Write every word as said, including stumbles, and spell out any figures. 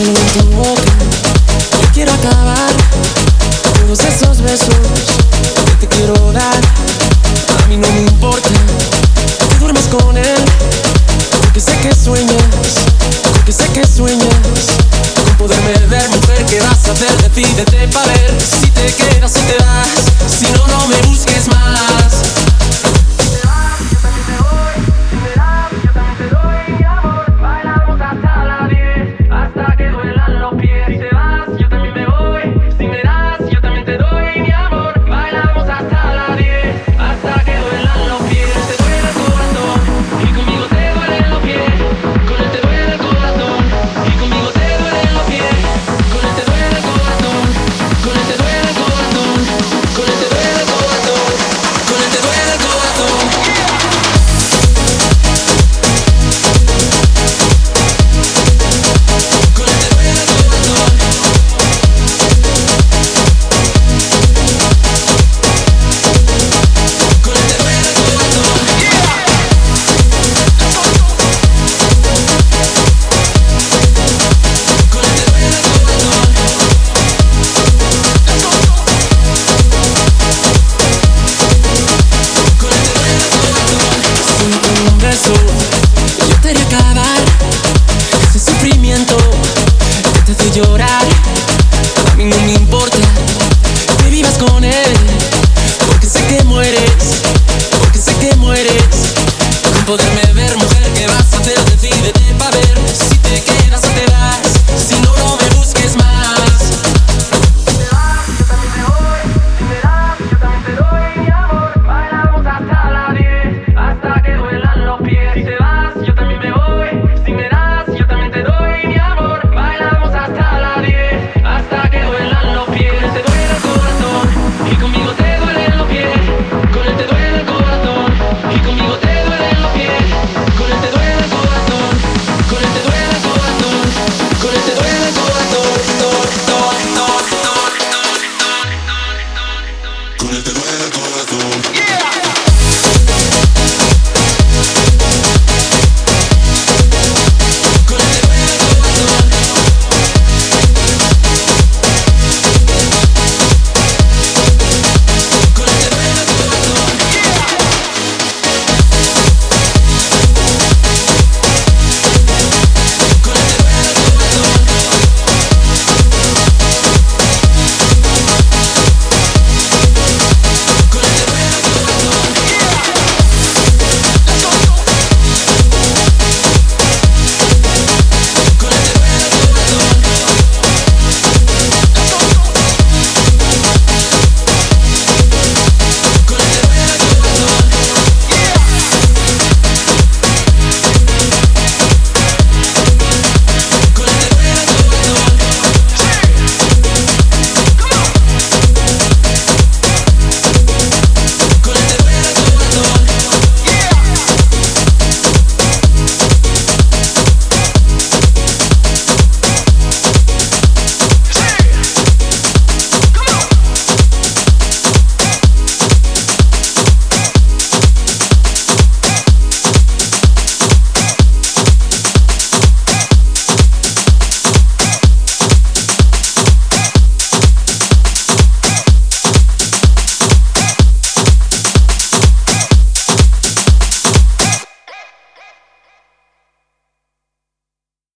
anhelo en tu boca. Yo quiero acabar todos esos besos que te quiero dar. A mí no me importa que duermas con él, porque sé que sueñas, porque sé que sueñas con poderme ver. Mujer, ¿qué vas a hacer? Decídete pa' ver si te quedas o te vas. Si no, no me busques más.